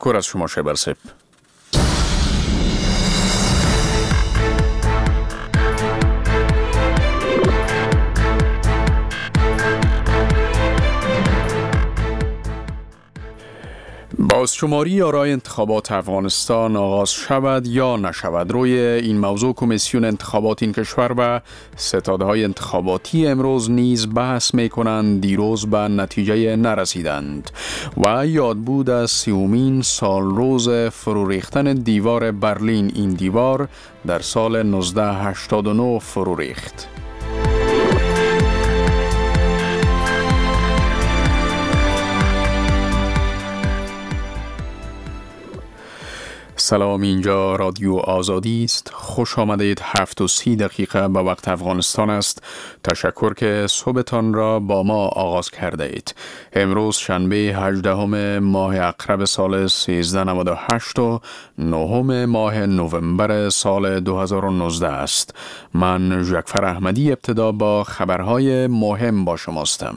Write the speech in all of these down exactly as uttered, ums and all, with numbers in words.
تشکر از شما شبرسپ. بازشماری آرای انتخابات افغانستان آغاز شود یا نشود، روی این موضوع کمیسیون انتخابات این کشور و ستادهای انتخاباتی امروز نیز بحث می کنند. دیروز به نتیجه نرسیدند و یاد بود از سیومین سال روز فرو ریختن دیوار برلین. این دیوار در سال نوزده هشتاد و نه فرو ریخت. سلام، اینجا رادیو آزادی است. خوش آمدید. هفت و سی دقیقه به وقت افغانستان است. تشکر که صبحتان را با ما آغاز کرده اید. امروز شنبه هجدهم ماه اقرب سال سیزده نود و هشت و نهم ماه نوامبر سال دو هزار و نوزده است. من جعفر احمدی ابتدا با خبرهای مهم با شماستم.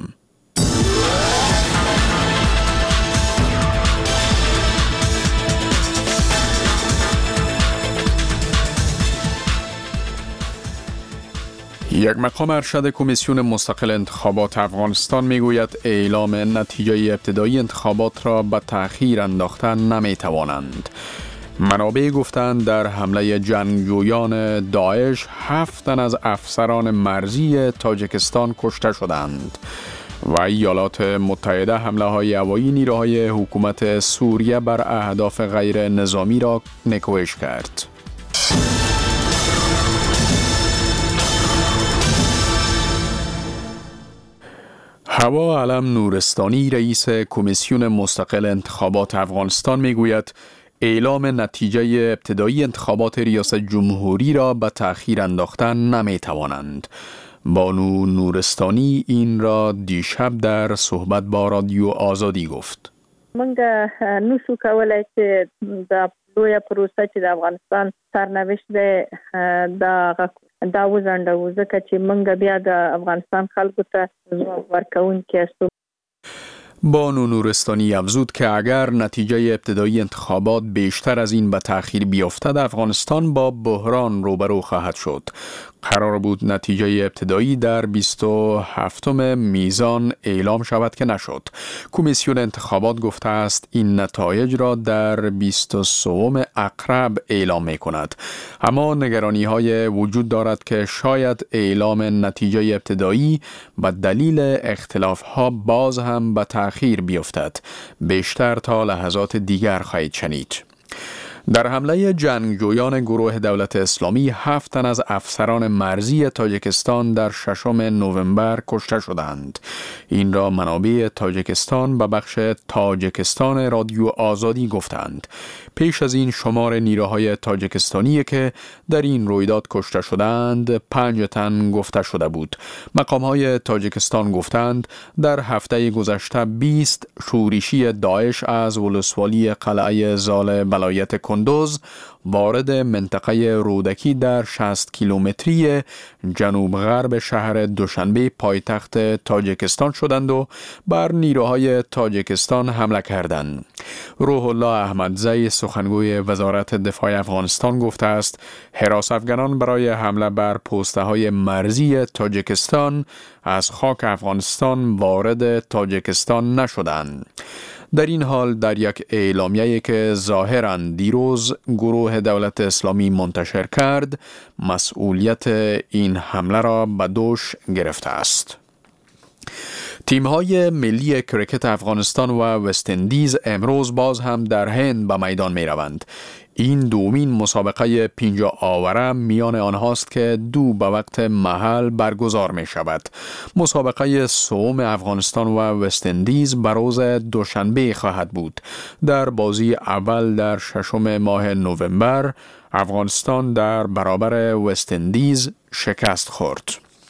یک مقام ارشد کمیسیون مستقل انتخابات افغانستان میگوید اعلام نتیجه ابتدایی انتخابات را به تأخیر انداختن نمی توانند. منابع گفتند در حمله جنگجویان داعش هفت تن از افسران مرزی تاجیکستان کشته شدند و ایالات متحده حمله های هوایی نیروهای حکومت سوریه بر اهداف غیر نظامی را نکوهش کرد. هوا علم نورستانی رئیس کمیسیون مستقل انتخابات افغانستان میگوید اعلام نتیجه ابتدایی انتخابات ریاست جمهوری را به تأخیر انداختن نمی توانند. بانو نورستانی این را دیشب در صحبت با رادیو آزادی گفت. منگه نوشو کولای چې د لویه پروسه چې د افغانستان سرنوشت د دا وزنده ځکه چې منګه بیا د افغانستان خلکو ته ځواب ورکوونکي هستو. بانو نورستانی افزود که اگر نتیجه ابتدایی انتخابات بیشتر از این به تأخیر بیفتد افغانستان با بحران روبرو خواهد شد. قرار بود نتیجه ابتدایی در بیست و هفتم میزان اعلام شود که نشد. کمیسیون انتخابات گفته است این نتایج را در بیست و سوم اقرب اعلام می کند. اما نگرانی های وجود دارد که شاید اعلام نتیجه ابتدایی به دلیل اختلاف ها باز هم به تأخیر بیفتد. بیشتر تا لحظات دیگر خواهید شنید. در حمله جنگجویان گروه دولت اسلامی هفت تن از افسران مرزی تاجیکستان در ششم نوامبر کشته شدند. این را منابع تاجیکستان به بخش تاجیکستان رادیو آزادی گفتند. پیش از این شمار نیروهای تاجیکستانی که در این رویداد کشته شدند پنج تن گفته شده بود. مقام‌های تاجیکستان گفتند در هفته گذشته بیست شورشی داعش از ولسوالی قلعه زال ولایت کندوز وارد منطقه رودکی در شصت کیلومتری جنوب غرب شهر دوشنبه پایتخت تاجیکستان شدند و بر نیروهای تاجیکستان حمله کردند. روح الله احمدزی سخنگوی وزارت دفاع افغانستان گفته است حراس افغانان برای حمله بر پوسته های مرزی تاجیکستان از خاک افغانستان وارد تاجیکستان نشدند. در این حال در یک اعلامیه‌ای که ظاهراً دیروز گروه دولت اسلامی منتشر کرد مسئولیت این حمله را به دوش گرفته است. تیم‌های ملی کرکت افغانستان و وست اندیز امروز باز هم در هند به میدان می روند. این دومین مسابقه پینجا آوره میان آنهاست که دو به وقت محل برگزار می شود. مسابقه سوم افغانستان و وست اندیز به روز دوشنبه خواهد بود. در بازی اول در ششم ماه نوامبر افغانستان در برابر وست اندیز شکست خورد.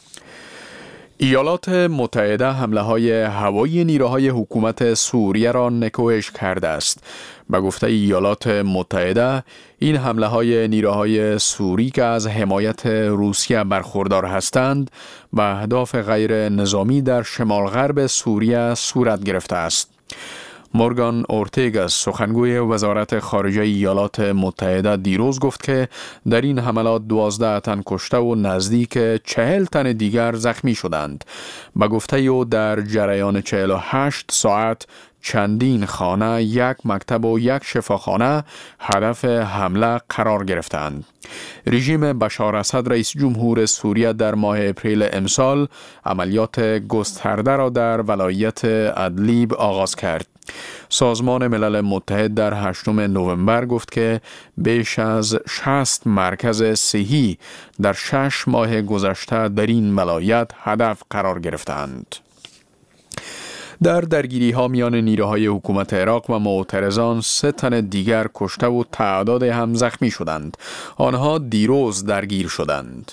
ایالات متحده حمله های هوایی نیروهای حکومت سوریه را نکوهش کرده است. به گفته ایالات متحده این حمله های نیروهای سوری که از حمایت روسیه برخوردار هستند به اهداف غیر نظامی در شمال غرب سوریه صورت گرفته است. مورگان اورتیگا سخنگوی وزارت خارجه ایالات متحده دیروز گفت که در این حملات دوازده تن کشته و نزدیک چهل تن دیگر زخمی شدند. با گفته او در جریان چهل و هشت ساعت چندین خانه، یک مکتب و یک شفاخانه هدف حمله قرار گرفتند. رژیم بشار اسد رئیس جمهور سوریه در ماه اپریل امسال عملیات گسترده را در ولایت ادلیب آغاز کرد. سازمان ملل متحد در هشتم نوامبر گفت که بیش از شصت مرکز صحی در شش ماه گذشته در این ولایت هدف قرار گرفتند. در درگیری ها میان نیروهای حکومت عراق و معترضان سه تن دیگر کشته و تعداد هم زخمی شدند. آنها دیروز درگیر شدند.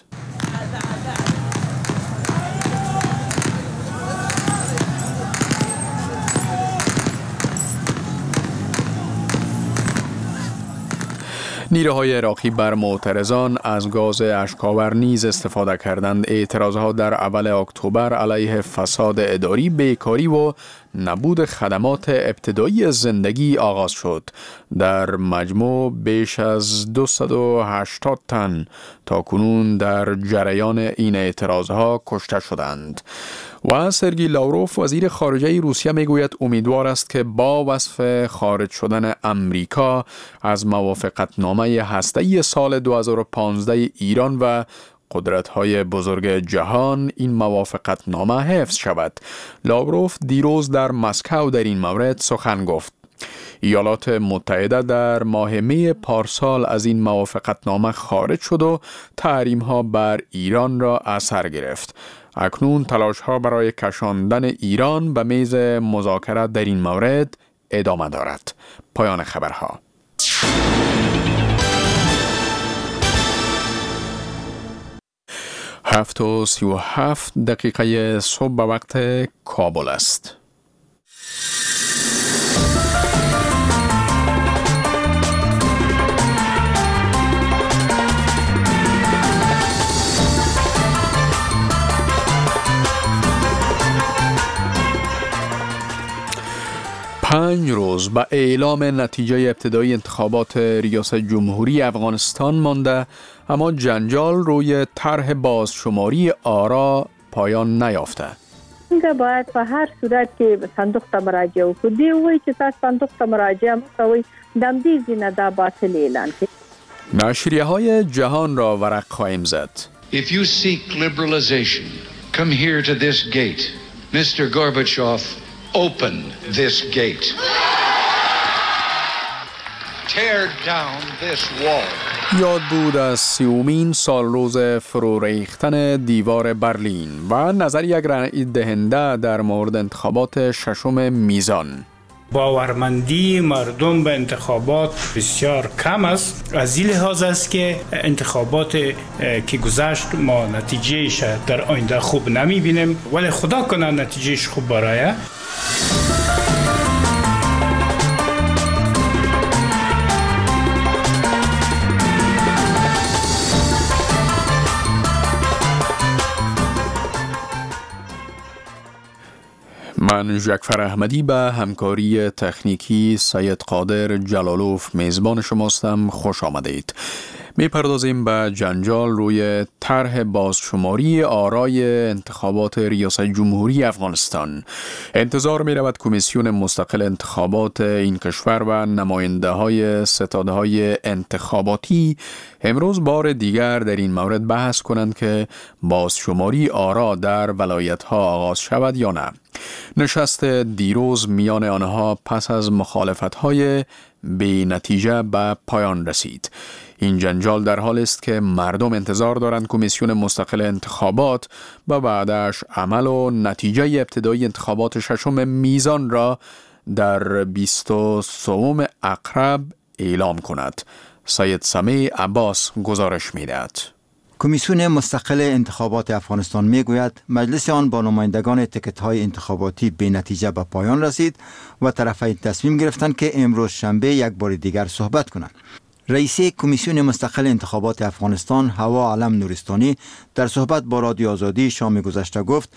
نیروهای عراقی بر معترضان از گاز اشک‌آور نیز استفاده کردند. اعتراضها در اول اکتبر علیه فساد اداری، بیکاری و نبود خدمات ابتدایی زندگی آغاز شد. در مجموع بیش از دویست و هشتاد تن تا کنون در جریان این اعتراضها کشته شدند. و سرگئی لاوروف وزیر خارجه روسیه میگوید امیدوار است که با وصف خارج شدن امریکا از موافقتنامه هسته‌ای سال دو هزار و پانزده ایران و قدرت‌های بزرگ جهان این موافقتنامه حفظ شود. لاوروف دیروز در مسکو در این مورد سخن گفت. ایالات متحده در ماه می پارسال از این موافقتنامه خارج شد و تحریم‌ها بر ایران را اثر گرفت. اکنون تلاش‌ها برای کشاندن ایران به میز مذاکره در این مورد ادامه دارد. پایان خبرها. هفت و سی و هفت دقیقه صبح به وقت کابل است. پنج روز به اعلام نتیجه ابتدایی انتخابات ریاست جمهوری افغانستان مانده، اما جنجال روی طرح بازشماری آرا پایان نیافته. اینجا باید به هر صورت که صندوق تا مراجعه وکړو. دی وایي چې تاسو صندوق تا مراجعه مکوئ، د همدې ځینه دا باطل اعلان کړي. نشریه های جهان را ورق خواهیم زد. If you seek liberalization, come here to this gate. Mister Gorbachev, open this gate. Tear down this wall. یاد بود از سیومین سال روز فرو ریختن دیوار برلین و نظر یک رأی دهنده در مورد انتخابات ششم میزان. باورمندی مردم به انتخابات بسیار کم است. از این لحاظ است که انتخابات که گذشت ما نتیجهش در آینده خوب نمیبینیم، ولی خدا کنه نتیجهش خوب برایه. من جعفر احمدی به همکاری تکنیکی سید قادر جلالوف میزبان شماستم. خوش آمدید. می پردازیم به جنجال روی طرح بازشماری آرای انتخابات ریاست جمهوری افغانستان. انتظار می رود کمیسیون مستقل انتخابات این کشور و نماینده های ستاده های انتخاباتی امروز بار دیگر در این مورد بحث کنند که بازشماری آرا در ولایت ها آغاز شود یا نه. نشست دیروز میان آنها پس از مخالفت های بی نتیجه به پایان رسید. این جنجال در حال است که مردم انتظار دارند کمیسیون مستقل انتخابات و بعدش عمل و نتیجه ابتدایی انتخابات ششم میزان را در بیست و سوم اقرب اعلام کند. سید سمیع عباس گزارش می‌دهد. کمیسیون مستقل انتخابات افغانستان میگوید مجلس آن با نمایندگان تکت‌های انتخاباتی به نتیجه به پایان رسید و طرفین تصمیم گرفتند که امروز شنبه یک بار دیگر صحبت کنند. رئیس کمیسیون مستقل انتخابات افغانستان هوا علم نورستانی در صحبت با رادیو آزادی شام گذشته گفت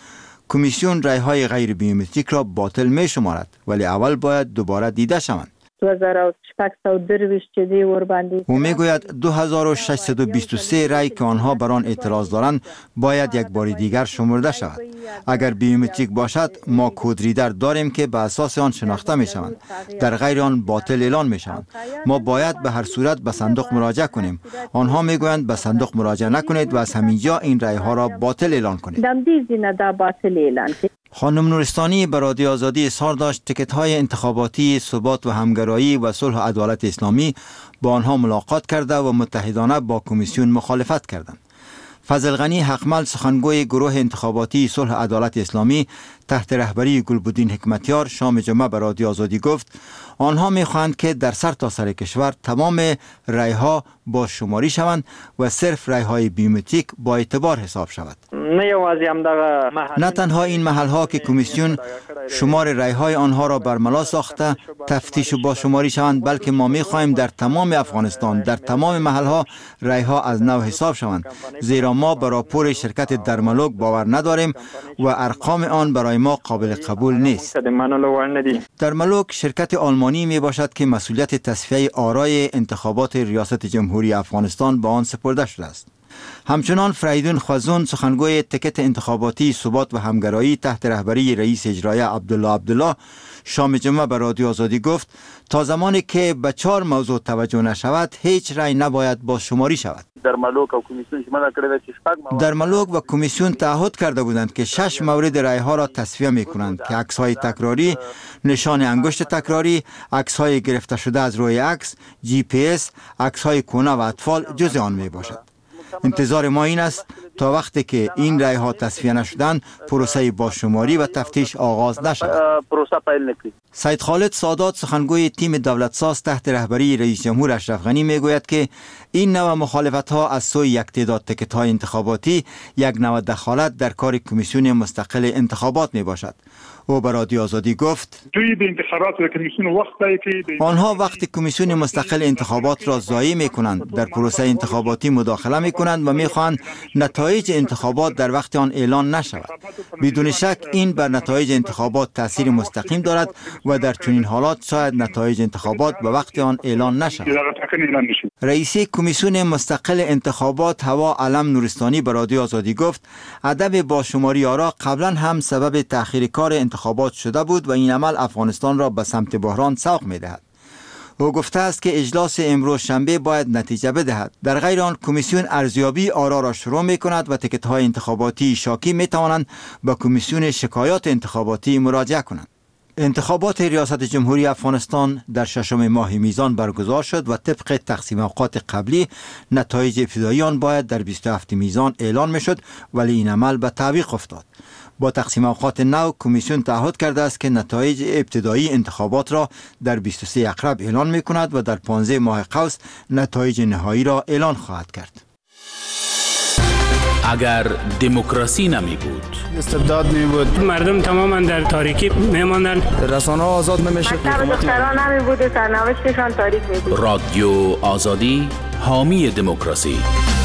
کمیسیون رایهای غیر بیومتریک را باطل می شمارد، ولی اول باید دوباره دیده شوند. دو هزار و ششصد و درویش چې دی ور باندې او میگوید دو هزار و ششصد و بیست و سه رای که آنها بر آن اعتراض دارند باید یک بار دیگر شمرده شود. اگر بیومتریک باشد ما کد ریدر داریم که به اساس آن شناخته می شوند، در غیر آن باطل اعلان می شوند. ما باید به هر صورت به صندوق مراجعه کنیم. آنها میگویند به صندوق مراجعه نکنید و از همینجا این رای ها را باطل اعلان کنید. دم دې زینه دا باطل اعلان کړي. خانم نورستانی به رادیو آزادی اظهار داشت تیکت های انتخاباتی ثبات و همگرایی و صلح و عدالت اسلامی با آنها ملاقات کرده و متحدانه با کمیسیون مخالفت کردند. فضل غنی حقمل سخنگوی گروه انتخاباتی صلح و عدالت اسلامی تحت رهبری گلبدین حکمتیار شام جمعه به رادیو آزادی گفت آنها می‌خواهند که در سرتاسر کشور تمام رای‌ها با شماری شوند و صرف رای‌های بیومتریک با اعتبار حساب شود. نه تنها این محل‌ها که کمیسیون شمار رای‌های آنها را برملا ساخته تفتیش و با شماری شوند، بلکه ما می‌خواهیم در تمام افغانستان در تمام محل‌ها رای‌ها از نو حساب شوند، زیرا ما بر راپور شرکت درملوک باور نداریم و ارقام آن برای ما قابل قبول نیست. درملوک شرکت آلمانی می باشد که مسئولیت تصفیه آرای انتخابات ریاست جمهوری افغانستان به آن سپرده شده است. همچنان فریدون خوازون سخنگوی تکت انتخاباتی ثبات و همگرایی تحت رهبری رئیس اجرایی عبدالله عبدالله شام جمعه به رادیو آزادی گفت تا زمانی که به چهار موضوع توجه نشود هیچ رای نباید باز شماری شود. درملوک و کمیسیون تعهد کرده بودند که شش مورد رای ها را تصفیه می کنند که عکس های تکراری، نشان انگشت تکراری، عکس های گرفته شده از روی عکس، جی پی اس، عکس های کهنه و اطفال جزء آن می باشد. انتظار ما این است تا وقتی که این رای ها تصفیه نشدند پروسه بازشماری و تفتیش آغاز نشود. سید خالد سادات سخنگوی تیم دولتساز تحت رهبری رئیس جمهور اشرف غنی میگوید که این نوع مخالفت ها از سوی یک تعداد تکت های انتخاباتی یک نوع دخالت در کار کمیسیون مستقل انتخابات می باشد. او به رادیو آزادی گفت آنها وقت کمیسیون مستقل انتخابات را ضایع می کنند، در پروسه انتخاباتی مداخله می کنند و می خواهند نتایج انتخابات در وقت آن اعلان نشود. بدون شک این بر نتایج انتخابات تاثیر مستقیم دارد و در چنین حالات شاید نتایج انتخابات به وقت آن اعلان نشود. رئیس کمیسیون مستقل انتخابات هوا علم نورستانی به رادیو آزادی گفت عدم بازشماری آرا قبلا هم سبب تأخیر کار انتخابات شده بود و این عمل افغانستان را به سمت بحران سوق می دهد. او گفته است که اجلاس امروز شنبه باید نتیجه بدهد. در غیر آن کمیسیون ارزیابی آرا را شروع می کند و تکت های انتخاباتی شاکی می توانند به کمیسیون شکایات انتخاباتی مراجعه کنند. انتخابات ریاست جمهوری افغانستان در ششم ماه میزان برگزار شد و طبق تقسیم اوقات قبلی نتایج ابتدایی آن باید در بیست و هفت میزان اعلان می شد، ولی این عمل به تعویق افتاد. با تقسیم اوقات نو کمیسیون تعهد کرده است که نتایج ابتدایی انتخابات را در بیست و سه اکرب اعلان می کند و در پانزده ماه قوس نتایج نهایی را اعلان خواهد کرد. اگر دموکراسی نمی بود، استبداد می بود، مردم تماما در تاریکی می ماندند، رسانه ها آزاد نمی شد، دختران نمی بود و سرنوشتشان تاریک می بود. رادیو آزادی حامی دموکراسی.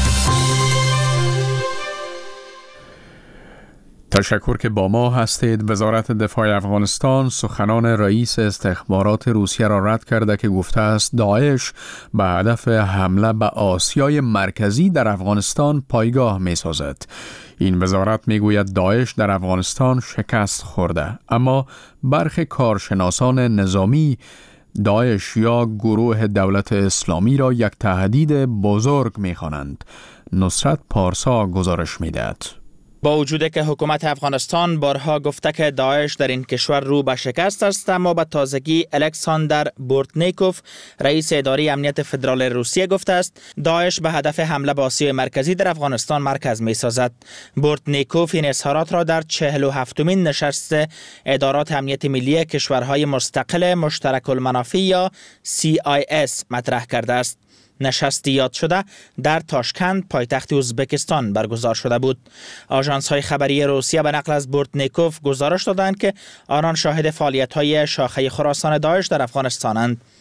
تشکر که با ما هستید. وزارت دفاع افغانستان سخنان رئیس استخبارات روسیه را رد کرده که گفته است داعش به هدف حمله به آسیای مرکزی در افغانستان پایگاه می سازد. این وزارت می گوید داعش در افغانستان شکست خورده، اما برخی کارشناسان نظامی داعش یا گروه دولت اسلامی را یک تهدید بزرگ می خوانند. نصرت پارسا گزارش می دهد. با وجود که حکومت افغانستان بارها گفته که داعش در این کشور رو به شکست است، اما به تازگی الکساندر بورتنیکوف رئیس اداره امنیت فدرال روسیه گفته است داعش به هدف حمله به آسیای مرکزی در افغانستان مرکز می سازد. بورتنیکوف این اظهارات را در چهل و هفتمین نشست ادارات امنیت ملی کشورهای مستقل مشترک المنافع یا سی آی اس مطرح کرده است. نشستی یاد شده در تاشکند پایتخت ازبکستان برگزار شده بود. آژانس‌های خبری روسیه به نقل از بورتنیکوف گزارش دادند که آنان شاهد فعالیت‌های شاخه خراسان داعش در افغانستانند.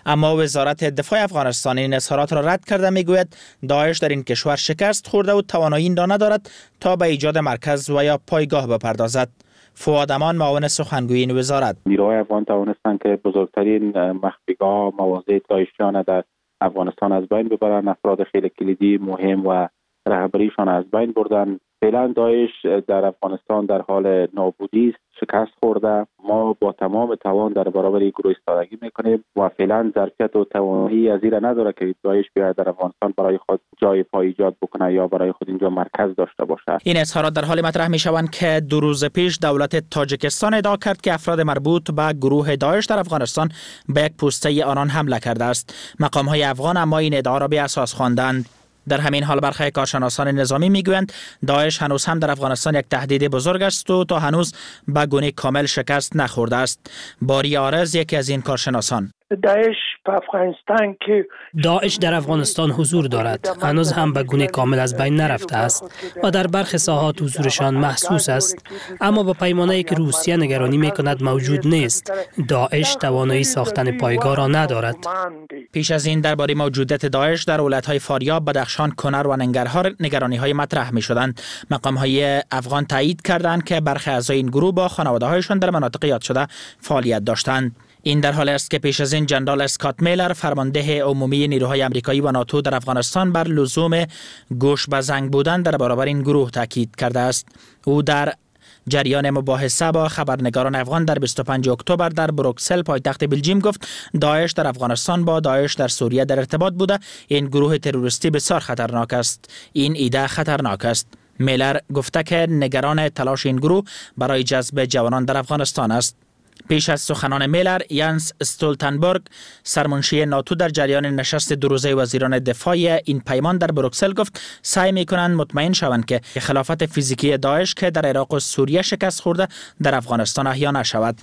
اما وزارت دفاع افغانستان این اظهارات را رد کرده. میگوید داعش در این کشور شکست خورده و توانایی را ندارد تا به ایجاد مرکز و یا پایگاه بپردازد. فؤاد امان معاون سخنگوی این وزارت: نیروهای افغان توانستند که بزرگترین مخفیگاه مواضع داعشیان در افغانستان از بین ببرند. افراد خیلی کلیدی مهم و رهبریشان از بین بردن. فعلا داعش در افغانستان در حال نابودی است، شکست خورده. ما با تمام توان در برابر این گروه ایستادگی میکنیم و فعلا ظرفیت و توانایی از این نداره که داعش بیاید در افغانستان برای خود جای پای ایجاد بکنه یا برای خود اینجا مرکز داشته باشه. این اظهارات در حال مطرح میشوند که دو روز پیش دولت تاجیکستان ادعا کرد که افراد مربوط به گروه داعش در افغانستان به یک پوسته آنان حمله کرده است. مقام‌های افغان اما این ادعا را بی اساس خواندند. در همین حال برخی کارشناسان نظامی میگویند داعش هنوز هم در افغانستان یک تهدید بزرگ است و تا هنوز به گونه کامل شکست نخورده است. باری آرز یکی از این کارشناسان: داعش په افغانستان کې داعش در افغانستان حضور دارد، هنوز هم به گونه کامل از بین نرفته است و در برخی ساحات حضورشان محسوس است، اما با پیمانه‌ای که روسیه نگرانی می‌کند موجود نیست. داعش توانایی ساختن پایگاه را ندارد. پیش از این درباره موجودیت داعش در ولایت‌های فاریاب، بدخشان، کنر و ننگرهار نگرانی‌های مطرح می‌شدند. مقام‌های افغان تایید کردند که برخی اعضای این گروه با خانواده‌هایشان در مناطق یاد شده فعالیت داشتند. این در حالی است که پیش از این جنرال اسکات میلر، فرمانده عمومی نیروهای آمریکایی و ناتو در افغانستان، بر لزوم گوش به زنگ بودن در برابر این گروه تاکید کرده است. او در جریان مباحثه با خبرنگاران افغان در بیست و پنجم اکتبر در بروکسل پایتخت بلژیم گفت داعش در افغانستان با داعش در سوریه در ارتباط بوده. این گروه تروریستی بسیار خطرناک است. این ایده خطرناک است. میلر گفته که نگران تلاش این گروه برای جذب جوانان در افغانستان است. پیش از سخنان میلر، یانس استولتنبرگ، سرمنشی ناتو، در جریان نشست دو روزه وزیران دفاع این پیمان در بروکسل گفت سعی می‌کنند مطمئن شوند که خلافت فیزیکی داعش که در عراق و سوریه شکست خورده در افغانستان احیا نشود.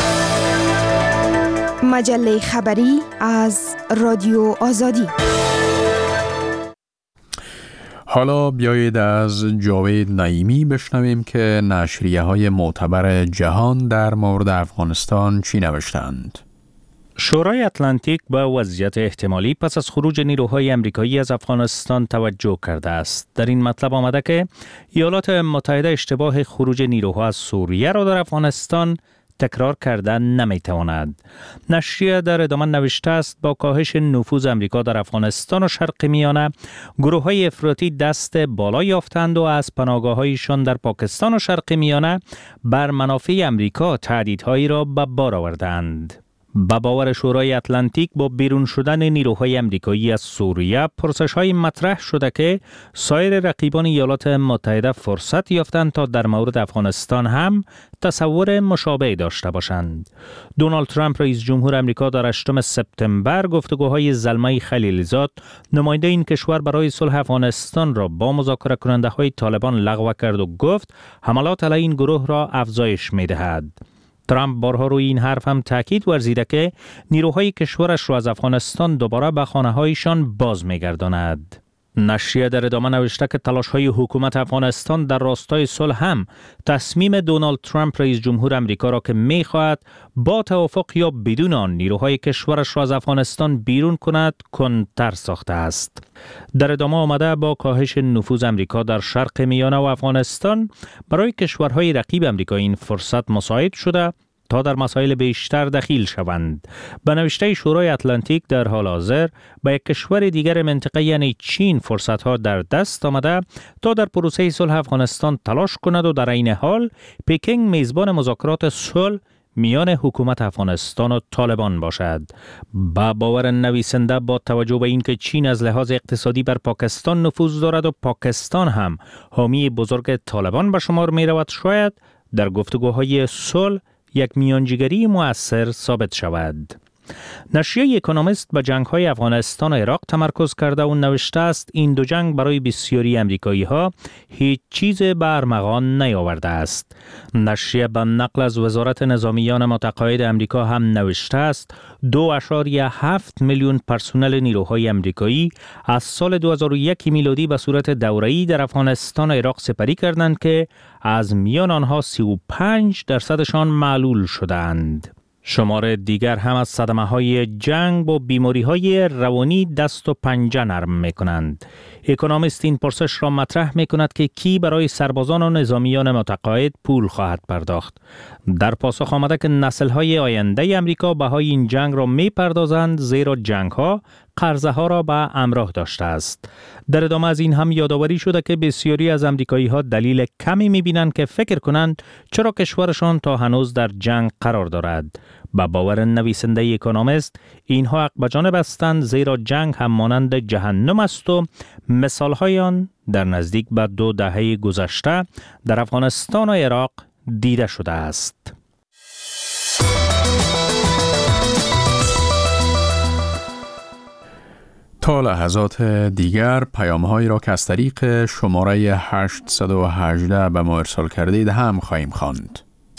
مجله خبری از رادیو آزادی. حالا بیایید از جاوید نعیمی بشنویم که نشریه های معتبر جهان در مورد افغانستان چی نوشتند. شورای اتلانتیک به وضعیت احتمالی پس از خروج نیروهای امریکایی از افغانستان توجه کرده است. در این مطلب آمده که ایالات متحده اشتباه خروج نیروها از سوریه را در افغانستان تکرار کردن نمیتواند. نشریه در ادامه نوشته است با کاهش نفوذ امریکا در افغانستان و شرق میانه، گروه‌های افراطی دست بالا یافتند و از پناهگاه‌هایشان در پاکستان و شرق میانه بر منافع امریکا تهدیدهایی را به بار آوردند. با باور شورای اتلانتیک با بیرون شدن نیروهای امریکایی از سوریه، پرسش‌های مطرح شده که سایر رقیبان ایالات متحده فرصت یافتند تا در مورد افغانستان هم تصور مشابه داشته باشند. دونالد ترامپ رئیس جمهور امریکا در هشتم سپتامبر گفتگوهای زلمه خلیلزاد، نماینده این کشور برای صلح افغانستان را با مذاکره کننده های طالبان لغو کرد و گفت حملات علیه این گروه را افزایش می‌دهد. ترامپ بارها روی این حرف هم تاکید ورزیده که نیروهای کشورش را از افغانستان دوباره به خانه‌هایشان باز می‌گرداند. نشریه در ادامه نوشته که تلاش‌های حکومت افغانستان در راستای صلح هم تصمیم دونالد ترامپ رئیس جمهور امریکا را که می‌خواهد با توافق یا بدون آن نیروهای کشورش را از افغانستان بیرون کند کنتر ساخته است. در ادامه آمده با کاهش نفوذ امریکا در شرق میانه و افغانستان، برای کشورهای رقیب امریکا این فرصت مساعد شده تا در مسائل بیشتر دخیل شوند. به نوشته شورای اتلانتیک در حال حاضر با یک کشور دیگر منطقه یعنی چین فرصت‌ها در دست آمده تا در پروسه صلح افغانستان تلاش کند و در این حال پکینگ میزبان مذاکرات صلح میان حکومت افغانستان و طالبان باشد. با باور نویسنده با توجه به اینکه چین از لحاظ اقتصادی بر پاکستان نفوذ دارد و پاکستان هم حامی بزرگ طالبان به شمار می رود، شاید در گفتگوهای صلح یک میانجیگری مؤثر ثابت شود. نشریه اکونومیست به جنگ‌های افغانستان و عراق تمرکز کرده و نوشته است این دو جنگ برای بسیاری امریکایی‌ها هیچ چیز به ارمغان نیاورده است. نشریه به نقل از وزارت نظامیان متقاعد امریکا هم نوشته است دو اشاریه هفت میلیون پرسنل نیروهای امریکایی از سال دو هزار و یک میلادی به صورت دوره‌ای در افغانستان و عراق سپری کردند که از میان آنها سی و پنج درصدشان معلول شدند. شمار دیگر هم از صدمه های جنگ با بیماری های روانی دست و پنجه نرم می کنند. اکونومیست این پرسش را مطرح می کند که کی برای سربازان و نظامیان متقاعد پول خواهد پرداخت. در پاسخ آمده که نسل های آینده امریکا بهای این جنگ را می پردازند، زیرا جنگ ها قرضه ها را به همراه داشته است. در ادامه از این هم یادآوری شده که بسیاری از امریکایی ها دلیل کمی می بینند که فکر کنند چرا کشورشان تا هنوز در جنگ قرار دارد. با باور نویسنده اکونومیست، اینها حق به جانب هستند، زیرا جنگ هم مانند جهنم است و مثالهای آن در نزدیک به دو دهه گذشته در افغانستان و عراق دیده شده است. تا لحظات دیگر پیام‌هایی را که از طریق شماره هشت یک هشت به ما ارسال کردید هم خواهیم خواند.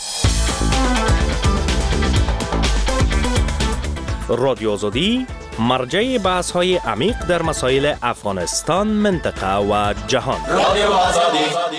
رادیو آزادی مرجع بحث‌های عمیق در مسائل افغانستان، منطقه و جهان. رادیو آزادی.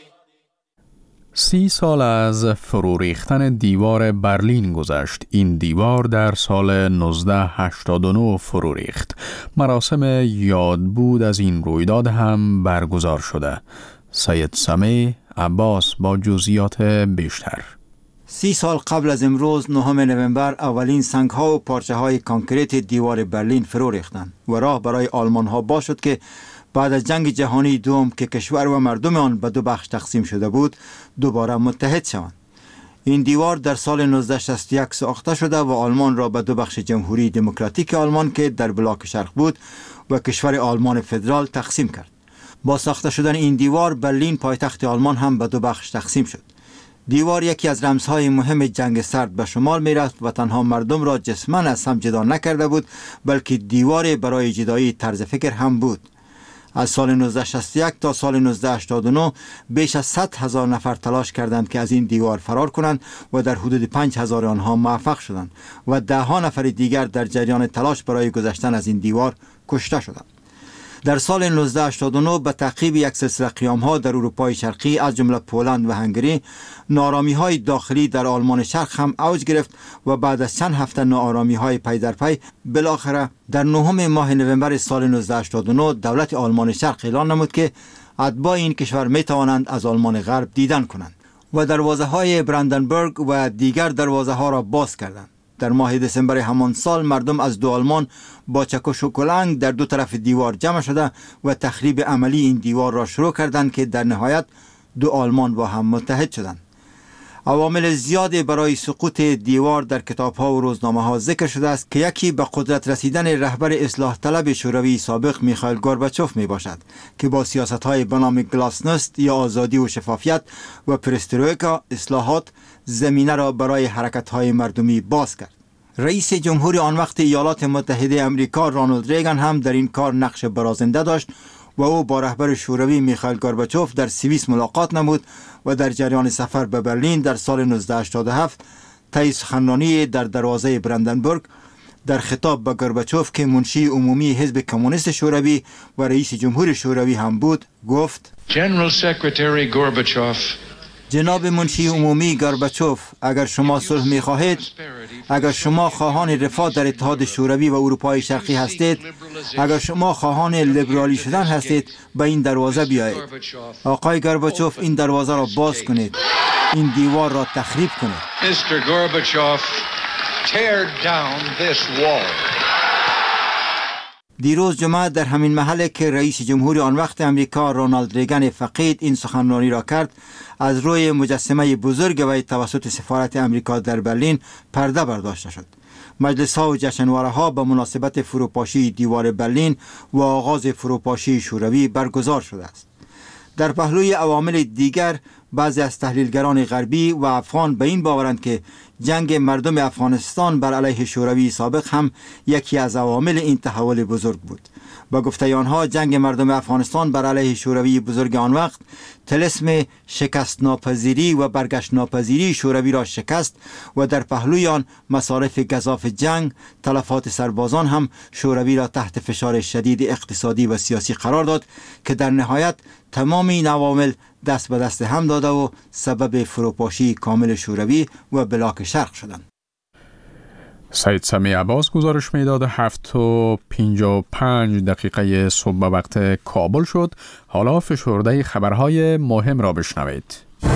سی سال از فرو ریختن دیوار برلین گذشت. این دیوار در سال نوزده هشتاد و نه فرو ریخت. مراسم یادبود از این رویداد هم برگزار شده. سید سمیع عباس با جزئیات بیشتر. سی سال قبل از امروز نهم نوامبر اولین سنگ‌ها و پارچه‌های کانکریت دیوار برلین فرو ریختند و راه برای آلمان‌ها باز شد که بعد از جنگ جهانی دوم که کشور و مردم آن به دو بخش تقسیم شده بود، دوباره متحد شوند. این دیوار در سال نوزده شصت و یک ساخته شده و آلمان را به دو بخش جمهوری دموکراتیک آلمان که در بلاک شرق بود و کشور آلمان فدرال تقسیم کرد. با ساخته شدن این دیوار، برلین پایتخت آلمان هم به دو بخش تقسیم شد. دیوار یکی از رمزهای مهم جنگ سرد به شمال می رفت و تنها مردم را جسماً از هم جدا نکرده بود، بلکه دیوار برای جدایی طرز فکر هم بود. از سال نوزده شصت و یک تا سال نوزده هشتاد و نه بیش از صد هزار نفر تلاش کردند که از این دیوار فرار کنند و در حدود پنج هزار آنها موفق شدند و ده ها نفر دیگر در جریان تلاش برای گذشتن از این دیوار کشته شدند. در سال نوزده هشتاد و نه به تعقیب یک سلسله قیام‌ها در اروپای شرقی از جمله پولند و هنگری، ناآرامی‌های داخلی در آلمان شرق هم اوج گرفت و بعد از چند هفته ناآرامی‌های پی در پی بالاخره در نهم ماه نوامبر سال نوزده هشتاد و نه دولت آلمان شرق اعلان نمود که اتباع این کشور می‌توانند از آلمان غرب دیدن کنند و دروازه‌های براندنبورگ و دیگر دروازه‌ها را باز کردند. در ماه دسامبر همان سال مردم از دو آلمان با چکش و کلنگ در دو طرف دیوار جمع شده و تخریب عملی این دیوار را شروع کردند که در نهایت دو آلمان با هم متحد شدند. عوامل زیادی برای سقوط دیوار در کتاب‌ها و روزنامه‌ها ذکر شده است که یکی به قدرت رسیدن رهبر اصلاح طلب شوروی سابق میخائیل گورباچوف می باشد که با سیاست‌های به نام گلاسنوست یا آزادی و شفافیت و پرسترویکا اصلاحات زمینه را برای حرکت‌های مردمی باز کرد. رئیس جمهور آن وقت ایالات متحده آمریکا رانالد ریگان هم در این کار نقش برازنده داشت و او با رهبر شوروی میخائیل گورباچوف در سوئیس ملاقات نمود و در جریان سفر به برلین در سال نوزده هشتاد و هفت طی سخنرانی در دروازه براندنبورگ در خطاب به گورباچوف که منشی عمومی حزب کمونیست شوروی و رئیس جمهور شوروی هم بود گفت: General Secretary Gorbachev, جناب منشی عمومی گورباچوف، اگر شما صلح می خواهید، اگر شما خواهان رفاه در اتحاد شوروی و اروپای شرقی هستید، اگر شما خواهان لیبرالی شدن هستید، به این دروازه بیایید. آقای گورباچوف، این دروازه را باز کنید، این دیوار را تخریب کنید. Mister Gorbachev, tear down this wall. دیروز جمعه در همین محله که رئیس جمهور آن وقت امریکا رانالد ریگان فقید این سخنرانی را کرد، از روی مجسمه بزرگ وی توسط سفارت امریکا در برلین پرده برداشته شد. مجلس ها و جشنواره ها به مناسبت فروپاشی دیوار برلین و آغاز فروپاشی شوروی برگزار شده است. در پهلوی عوامل دیگر، بعضی از تحلیلگران غربی و افغان به این باورند که جنگ مردم افغانستان بر علیه شوروی سابق هم یکی از عوامل این تحول بزرگ بود. با گفته آنها، جنگ مردم افغانستان بر علیه شوروی بزرگ آن وقت طلسم شکست ناپذیری و برگشت ناپذیری شوروی را شکست و در پهلوی آن مصارف گزاف جنگ، تلفات سربازان هم شوروی را تحت فشار شدید اقتصادی و سیاسی قرار داد که در نهایت تمام این عوامل دست به دست هم داده و سبب فروپاشی کامل شوروی و بلاک شرق شدند. سید سمی عباس گزارش میداد. هفت و پنجاه و پنج دقیقه صبح به وقت کابل شد. حالا فشرده خبرهای مهم را بشنوید.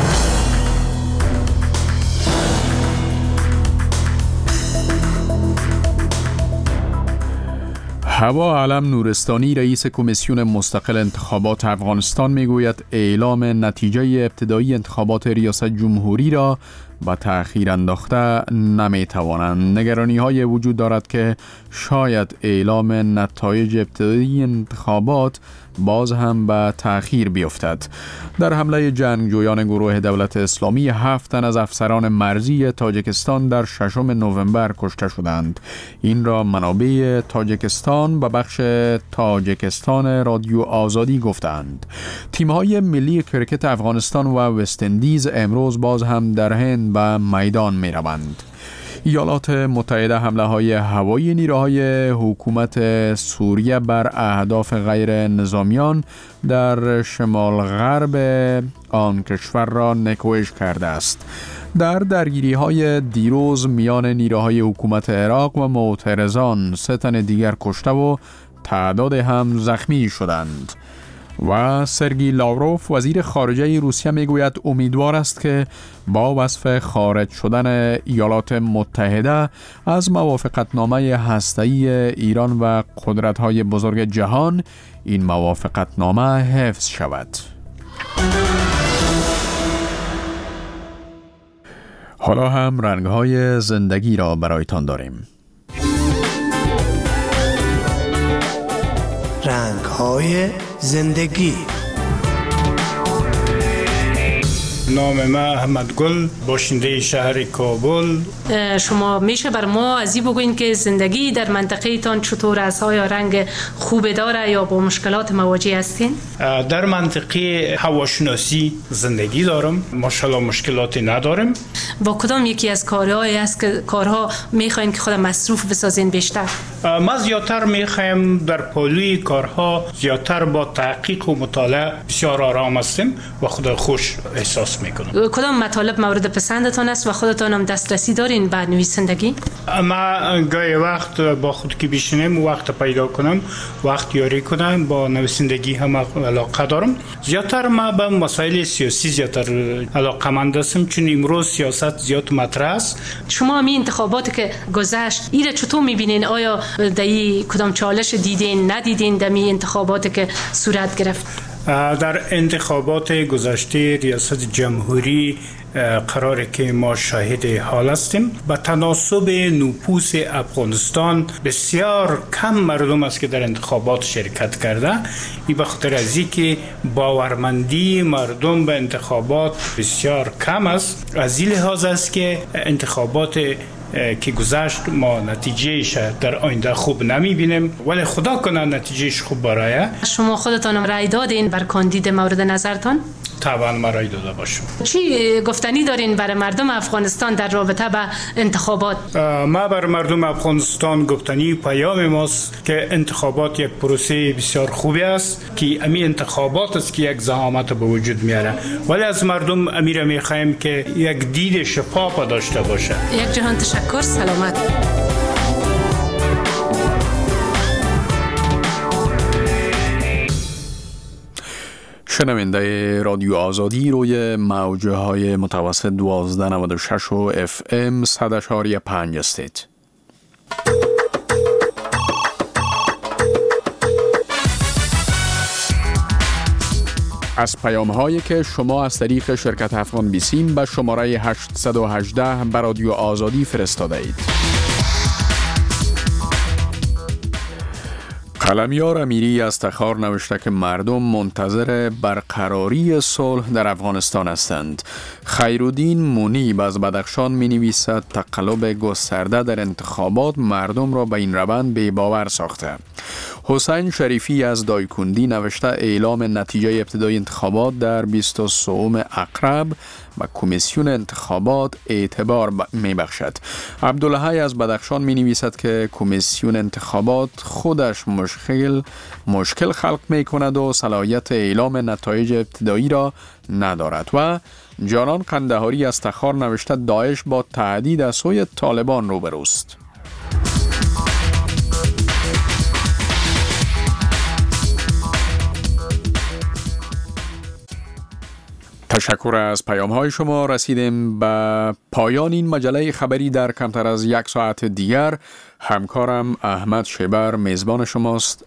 هوا علم نورستانی رئیس کمیسیون مستقل انتخابات افغانستان میگوید اعلام نتیجه ابتدایی انتخابات ریاست جمهوری را با تأخیر انداخته نمیتوانند. نگرانی های وجود دارد که شاید اعلام نتایج ابتدایی انتخابات باز هم به تأخیر بیفتد. در حمله جنگجویان گروه دولت اسلامی هفت تن از افسران مرزی تاجیکستان در ششم نوامبر کشته شدند. این را منابع تاجیکستان به بخش تاجیکستان رادیو آزادی گفتند. تیم‌های ملی کرکت افغانستان و وست اندیز امروز باز هم در هند به میدان می روند. ایالات متحده حمله های هوایی نیروهای حکومت سوریه بر اهداف غیر نظامیان در شمال غرب آن کشور را نکوهش کرده است. در درگیری های دیروز میان نیروهای حکومت عراق و معترضان سه تن دیگر کشته و تعداد هم زخمی شدند. و سرگئی لاوروف وزیر خارجه روسیه میگوید امیدوار است که با وصف خارج شدن ایالات متحده از موافقتنامه هسته‌ای ایران و قدرت‌های بزرگ جهان این موافقتنامه حفظ شود. حالا هم رنگ‌های زندگی را برایتان داریم. رنگ‌های زندگی. نام ما احمد گل، باشنده شهر کابل. شما میشه بر ما از این بگوین که زندگی در منطقه تان چطور است؟ آیا رنگ خوب داره یا با مشکلات مواجه هستین؟ در منطقه هواشناسی زندگی دارم، ماشاءالله مشکلاتی ندارم. با کدام یکی از کارهایی است که کارها میخواین که خود مصروف بسازین بیشتر؟ ما زیادتر میخوایم در پالوی کارها زیادتر با تحقیق و مطالعه بسیار آرام هستیم و خود خوش احساس میکنم. کدام مطالب مورد پسندتان است و خودتان هم دسترسی دارین به نویسندگی؟ ما گاهی وقت با خود که بشینم وقت پیدا کنم، وقت یاری کنم، با نویسندگی هم علاقه دارم. زیادتر ما به مسائل سیاسی زیادتر علاقه‌مند هستم چون امروز سیاست زیاد مطرح است. شما می انتخاباتی که گذشت ایره چطور میبینین؟ آیا در کدام چالش دیدین ندیدین در می انتخاباتی که صورت گرفت؟ در انتخابات گذشته ریاست جمهوری قراره که ما شاهد حال هستیم. به تناسب نفوس افغانستان بسیار کم مردم است که در انتخابات شرکت کرده. این به خاطر از اینکه باورمندی مردم به انتخابات بسیار کم است. از این لحاظ است که انتخابات که گذشت ما نتیجهش در آینده خوب نمیبینیم، ولی خدا کنه نتیجهش خوب برایه. شما خودتان رای دادین بر کاندید مورد نظرتان؟ طبعا ما رای داده باشم. چی گفتنی دارین برای مردم افغانستان در رابطه با انتخابات؟ ما بر مردم افغانستان گفتنی پیام ماست که انتخابات یک پروسه بسیار خوبی است که امی انتخابات است که یک زعامت به وجود میاره، ولی از مردم امیر میخوایم که یک دید شفاف داشته باشه. یک جهان تشکر، سلامت. شنونده رادیو آزادی روی موجه های متوسط دوازده نود و شش و اف ام صد و چهار پنج هستید. از پیام هایی که شما از طریق شرکت افغان بیسیم به شماره هشتصد و هجده به رادیو آزادی فرستاده اید. قلمیار امیری از تخار نوشته که مردم منتظر برقراری صلح در افغانستان هستند. خیرالدین مونیب از بدخشان می نویسد تقلب گسترده در انتخابات مردم را به این روند بی باور ساخته. حسین شریفی از دایکندی نوشته اعلام نتیجه ابتدایی انتخابات در بیست و سوم اقرب و کمیسیون انتخابات اعتبار می بخشد. عبدالحی از بدخشان می نویسد که کمیسیون انتخابات خودش مشکل مشکل خلق می کند و صلاحیت اعلام نتایج ابتدایی را ندارد. و جانان قندهاری از تخار نوشته داعش با تهدید از سوی طالبان روبروست. تشکر از پیام های شما. رسیدیم به پایان این مجله خبری. در کمتر از یک ساعت دیگر همکارم احمد شبر میزبان شماست.